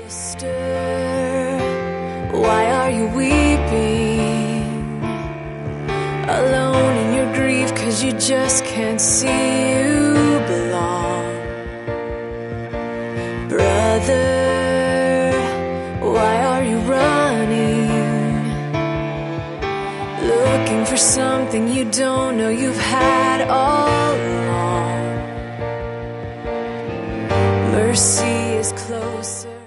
Sister, why are you weeping? Alone in your grief, 'cause you just can't see you belong. Brother, why are you running? Looking for something you don't know you've had all along. Mercy is closer.